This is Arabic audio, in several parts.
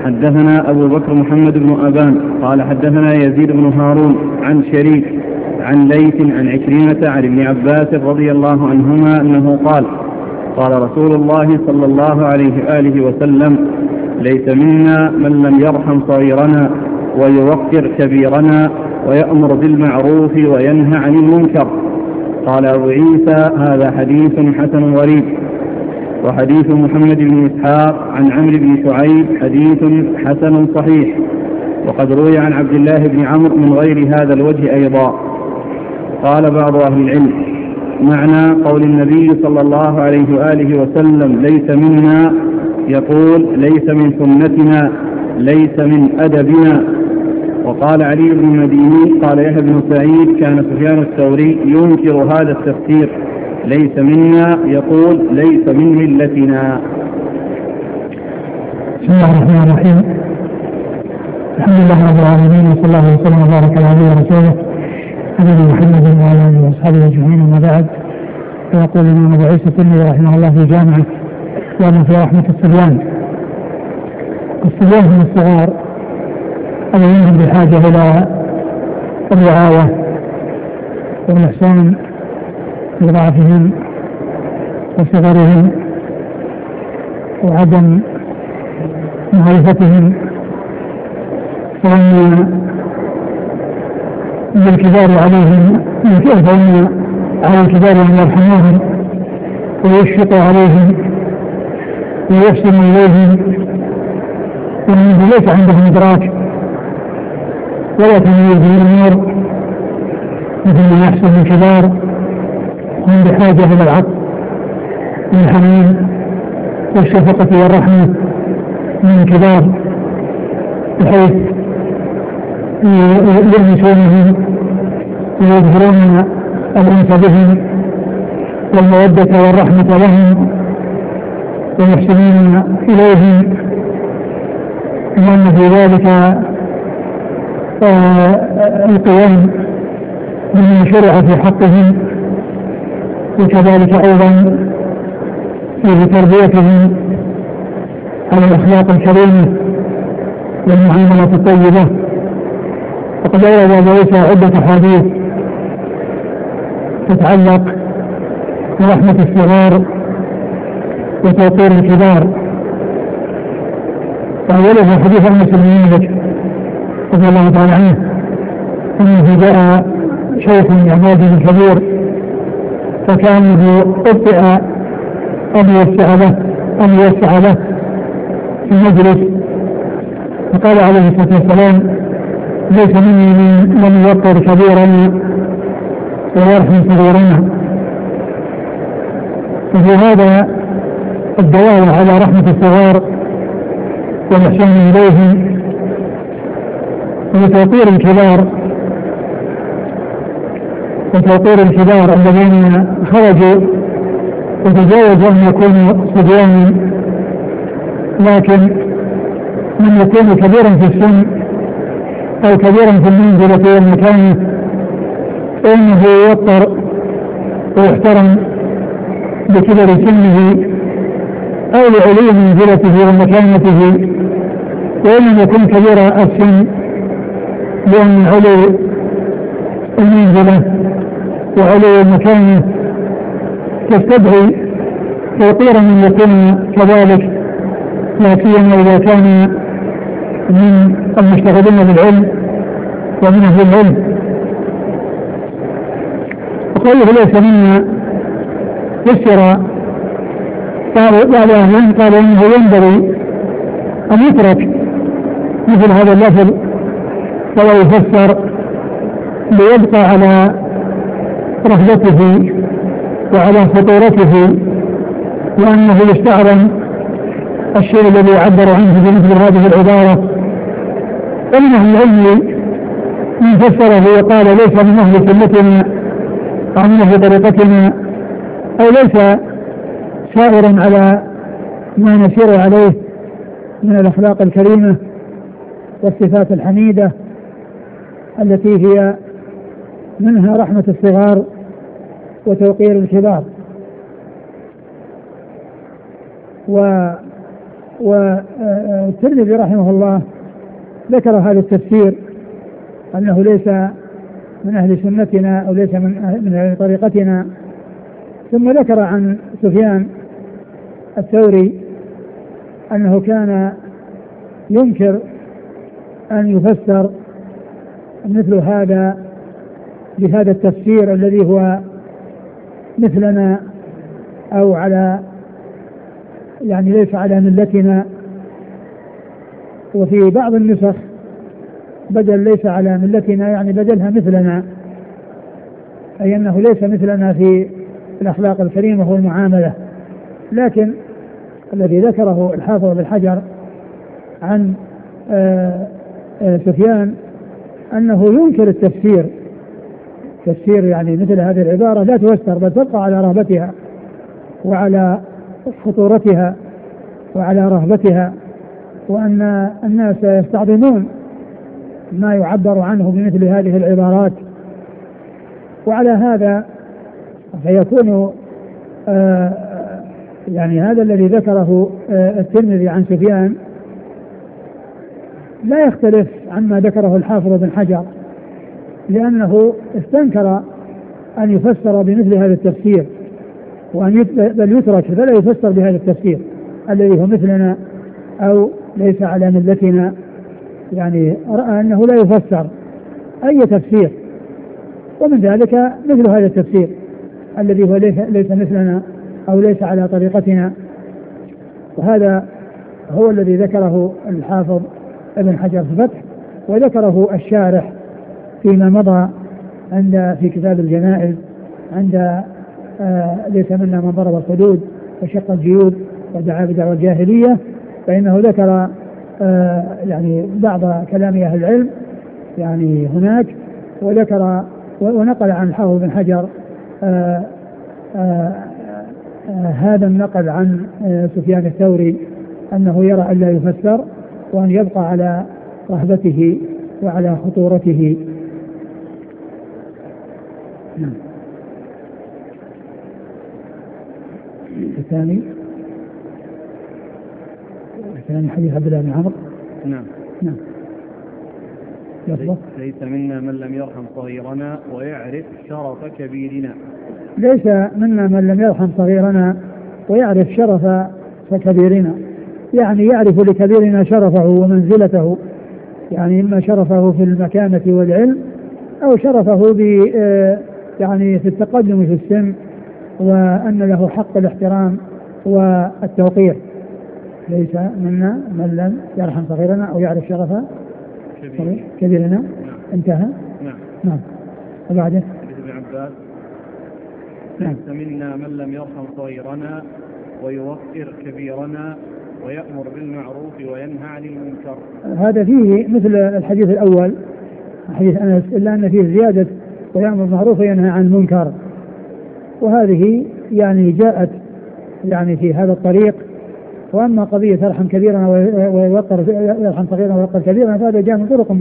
حدثنا أبو بكر محمد بن أبان قال حدثنا يزيد بن هارون عن شريك عن ليث عن عكرمة عن ابن عباس رضي الله عنهما أنه قال قال رسول الله صلى الله عليه وآله وسلم ليس منا من لم يرحم صغيرنا ويوقر كبيرنا ويأمر بالمعروف وينهى عن المنكر. قال أبو عيسى هذا حديث حسن غريب. وحديث محمد بن إسحاق عن عمرو بن شعيب حديث حسن صحيح، وقد روي عن عبد الله بن عمرو من غير هذا الوجه أيضا. قال بعض أهل العلم معنى قول النبي صلى الله عليه وآله وسلم ليس منا يقول ليس من سنتنا ليس من أدبنا. وقال علي بن المديني قال يحيى بن سعيد كان سفيان الثوري ينكر هذا التفسير ليس منا يقول ليس من ملتنا. بسم الله الرحمن الرحيم. الحمد لله رب العالمين وصلى الله وسلم وبارك على عبده ورسوله نبينا محمد وعلى اله واصحابه اجمعين. وما بعد، فيقول الامام ابو عيسى الترمذي رحمه الله في جامعه وما في رحمه الصبيان. الصبيان هم الصغار الذين بحاجه الى الرعايه والاحسان لضعفهم وصغرهم وعدم معرفتهم، وأن للكبار عليهم فإن على الكبار أن يرحموهم ويشفق عليهم ويحسن إليهم، وأنه ليس عندهم إدراك ولا تمييز بالأمور مثل ما يحصل للكبار، هم بحاجة إلى العطف والحنين والشفقة والرحمة من الكبار، بحيث يلمسونهم ويظهرون الأنس بهم والمودة والرحمة لهم ويحسنون إليهم، لأن في ذلك القيام بما شرع في حقهم، وكذلك أيضا في تربيتهم على الأخلاق الكريمة والمعاملة الطيبة. وقد أورد أبو عيسى عدة أحاديث تتعلق برحمة الصغار وتوقير الكبار، وأولها حديث أنس بن مالك رضي الله تعالى عنه أنه جاء شيخ يعماد كبير فكأنه أبطئ أن يوسع له في المجلس، فقال عليه الصلاة والسلام ليس مني من يوقر كبيرا ويرحم صغيرنا. وفي هذا الدلالة على رحمة الصغار والإحسان إليهم وتوقير الكبار الذين خرجوا وتجاوزوا أن يكونوا صبيانا، لكن من يكون كبيرا في السن أو كبيرا في المنزلة والمكانة فإنه يوقر ويحترم بكبر سنه أو لعلو منزلته ومكانته، وإن لم يكن كبير السن لأن علو المنزلة وعلو المكانة تستدعي توقير من يكون كذلك، لا سيما إذا كان من المشتغلين بالعلم ومن أهل العلم. وقوله ليس منا فسر بعض أهل العلم قال إنه ينبغي أن يترك مثل هذا اللفظ ولا يفسر ليبقى على رهبته وعلى خطورته، وأنه يستعظم الشيء الذي يعبر عنه بمثل هذه العبارة. ومن أهل العلم من فسره وقال ليس من أهل سنتنا أو من أهل طريقتنا أو ليس سائرا على ما نسير عليه من الأخلاق الكريمة والصفات الحميدة التي هي منها رحمة الصغار وتوقير الكبار. والترمذي رحمه الله ذكر هذا التفسير أنه ليس من أهل سنتنا أو ليس من أهل طريقتنا. ثم ذكر عن سفيان الثوري أنه كان ينكر أن يفسر مثل هذا بهذا التفسير الذي هو مثلنا أو على يعني ليس على ملتنا. وفي بعض النسخ بدل ليس على ملتنا يعني بدلها مثلنا، أي أنه ليس مثلنا في الأخلاق الكريمة والمعاملة. لكن الذي ذكره الحافظ بن حجر عن سفيان أنه ينكر التفسير، تفسير يعني مثل هذه العبارة لا تفسر بل تبقى على رهبتها وعلى خطورتها وعلى رهبتها، وأن الناس يستعظمون ما يعبر عنه بمثل هذه العبارات. وعلى هذا فيكون يعني هذا الذي ذكره الترمذي عن سفيان لا يختلف عما ذكره الحافظ بن حجر، لأنه استنكر أن يفسر بمثل هذا التفسير، بل يترك فلا يفسر بهذا التفسير الذي هو مثلنا أو ليس على ملتنا. يعني رأى أنه لا يفسر أي تفسير، ومن ذلك مثل هذا التفسير الذي هو ليس مثلنا أو ليس على طريقتنا. وهذا هو الذي ذكره الحافظ ابن حجر في الفتح، وذكره الشارح فيما مضى في كتاب الجنائز عند ليس منا من ضرب الحدود وشق الجيوب ودعا بدعوى الجاهلية، فإنه ذكر يعني بعض كلام أهل العلم يعني هناك، وذكر ونقل عن الحافظ بن حجر هذا النقل عن سفيان الثوري أنه يرى أن لا يفسر وأن يبقى على رهبته وعلى خطورته. الثاني حديث عبد الله بن عمرو. نعم. ليس منا من لم يرحم صغيرنا ويعرف شرف كبيرنا. ليس منا من لم يرحم صغيرنا ويعرف شرف كبيرنا، يعني يعرف لكبيرنا شرفه ومنزلته، يعني إما شرفه في المكانة والعلم أو شرفه يعني في التقدم في السن، وأن له حق الاحترام والتوقير. ليس منا من لم يرحم صغيرنا أو يعرف شرف كبيرنا. نعم. انتهى. نعم. وبعده ابن عباس ليس منا من لم يرحم صغيرنا ويوقر كبيرنا ويأمر بالمعروف وينهى عن المنكر. هذا فيه مثل الحديث الأول حديث أنس، إلا أن فيه زيادة ويأمر بالمعروف وينهى عن المنكر، وهذه يعني جاءت يعني في هذا الطريق. وأما قضية يرحم كبيرنا ويرحم صغيرنا ويوقر كبيرنا فهذا جاء من طرق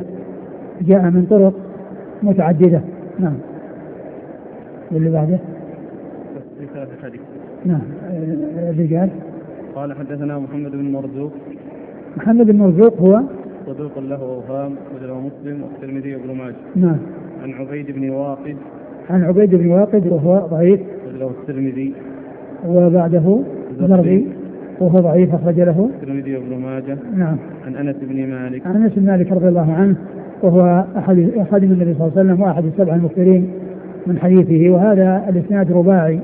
متعددة. نعم. واللي بعده نعم الرجال. قال حدثنا محمد بن مرزوق هو صدوق له أوهام وله مسلم والترمذي وابن ماجه. نعم. عن عبيد بن واقد وهو ضعيف له الترمذي. وبعده الزرقي وهو ضعيف أخرج له الترمذي وابن ماجه. نعم. عن أنس بن مالك رضي الله عنه وهو أحد خادم النبي صلى الله عليه وسلم وأحد السبع المكثرين من حديثه. وهذا الإسناد رباعي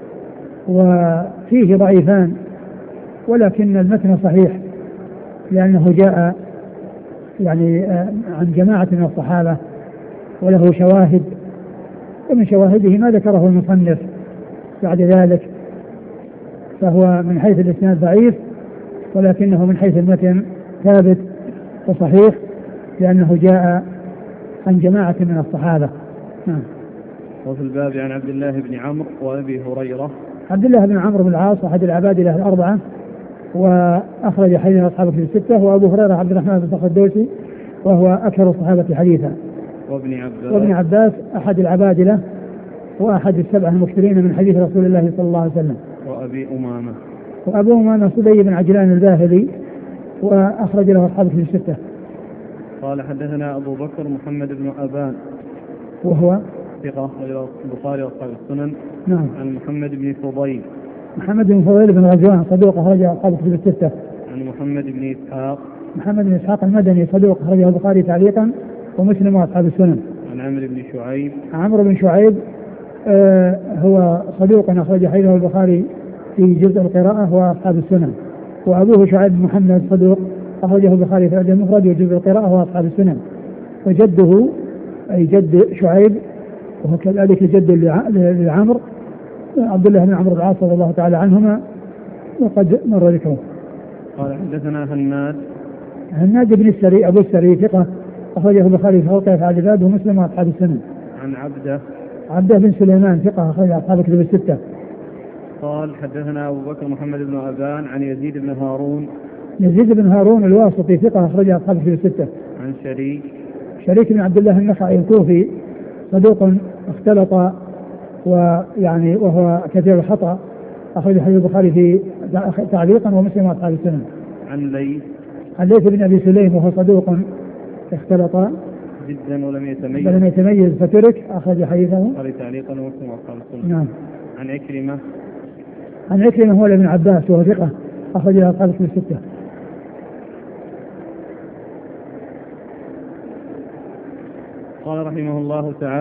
وفيه ضعيفان، ولكن المتن صحيح لأنه جاء يعني عن جماعة من الصحابة وله شواهد، ومن شواهده ما ذكره المصنف بعد ذلك، فهو من حيث الإسناد ضعيف، ولكنه من حيث المتن ثابت وصحيح لأنه جاء عن جماعة من الصحابة. نعم. وفي الباب عن عبد الله بن عمرو وأبي هريرة. عبد الله بن عمرو بن العاص أحد العبادلة الأربعة وأخرج حديث أصحابه في الستة، وأبو هريرة عبد الرحمن بن صخر الدوسي وهو أكثر الصحابة حديثا. وابن عباس أحد العبادلة وأحد السبعة المكثرين من حديث رسول الله صلى الله عليه وسلم. وأبوهما نصبي بن عجلان الباهلي وأخرج له أصحاب الكتب الستة. قال حدثنا أبو بكر محمد بن أبان وهو ثقة البخاري وأصحاب السنن. نعم. عن محمد بن فضيل. محمد بن فضيل بن غزوان صدوق أخرج أصحاب الكتب الستة. عن محمد بن إسحاق. محمد بن إسحاق المدني صدوق أخرجه البخاري تعليقا ومسلم وأصحاب السنن. عن عمرو بن شعيب. عمرو بن شعيب هو صدوق أخرج حديثه البخاري في جزء القراءة وأصحاب السنن. وأبوه شعيب بن محمد صدوق أخرجه البخاري في الأدب المفرد وجزء القراءة وأصحاب السنن. وجده أي جد شعيب وهو كذلك جد لعمرو عبد الله بن عمرو العاص رضي الله تعالى عنهما وقد مر ذكره. قال حدثنا هناد بن السري أبو السري ثقة أخرجه البخاري في خلق أفعال العباد ومسلم وأصحاب السنن. عن عبده بن سليمان ثقة أخرج أصحاب الكتب الستة. قال حدثنا أبو بكر محمد بن أبان عن يزيد بن هارون. يزيد بن هارون الواسطي ثقة أخرج أصحاب الكتب الستة. عن شريك بن عبد الله النخعي الكوفي صدوق اختلط وهو كثير الخطأ أخرج حديث البخاري في تعليقا ومسلم وأصحاب السنن. عن ليث بن أبي سليم وهو صدوق اختلط جدا ولم يتميز فترك أخرج حديثه تعليقا ومسلم وأصحاب السنن. نعم. عن عكرمة هو ابن عباس وهو ثقة أخرج أصحاب الكتب الستة. قال رحمه الله تعالى